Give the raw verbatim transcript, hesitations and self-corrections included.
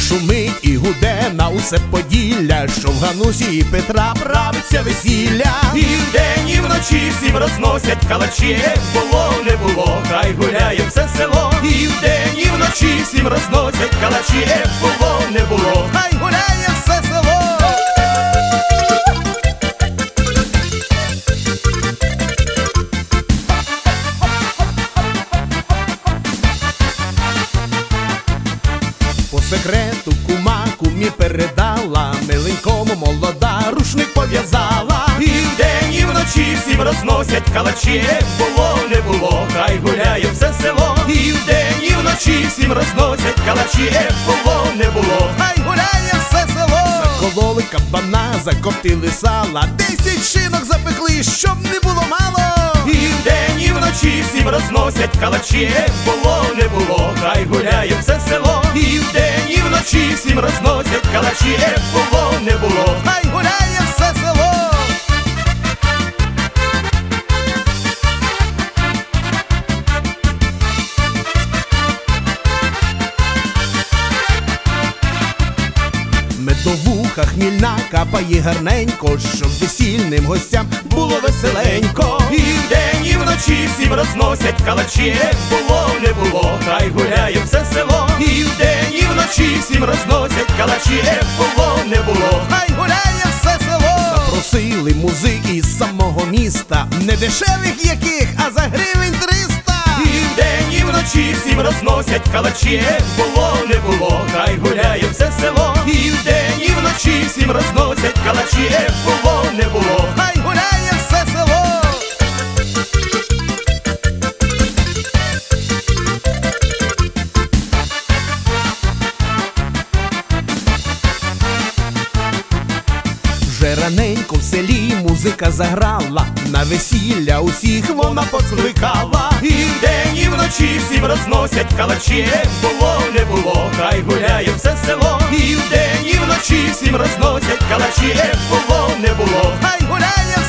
шумить і гуде на усе Поділля, що в Ганусі і Петра правиться весілля. І вдень, і вночі всім розносять калачі. Було, не було, хай гуляє все село. І вдень, і вночі всім розносять калачі. Було, не було, хай гуляє все село. По секрету кума кумі передала, миленькому молода рушник пов'язала. І вдень, і вночі всім розносять калачі. Було, не було, хай гуляє все село. І вдень, і вночі всім розносять калачі. Було, не було, хай гуляє все село. Закололи кабана, закоптили сала, десять шинок запекли, щоб не було мало. І вдень, і вночі всім розносять калачі. Було, не було, хай гуляє все село. І вдень, і вночі всім розносять калачі. Було, не було, хай гуляє все село. Медовуха хмільна капає гарненько, щоб весільним гостям було веселенько. І вдень, і вночі всім розносять калачі. Було, не було, хай гуляє все село. І вдень, і вночі всім розносять калачі. Було, не було, хай гуляє все село. Запросили музики з самого міста, не дешевих яких, а за гривень триста. І вдень, і вночі всім розносять калачі. Було, не було, хай гуляє все село. І вдень, і вночі всім розносять калачі. Було, не було, хай гуляє все село. Вже раненько в селі музика заграла, на весілля усіх вона покликала. І вдень, і вночі всім розносять калачі. Було, не було, хай гуляє все село. І вдень, і вночі всім розносять калачі. Було, не було, хай гуляє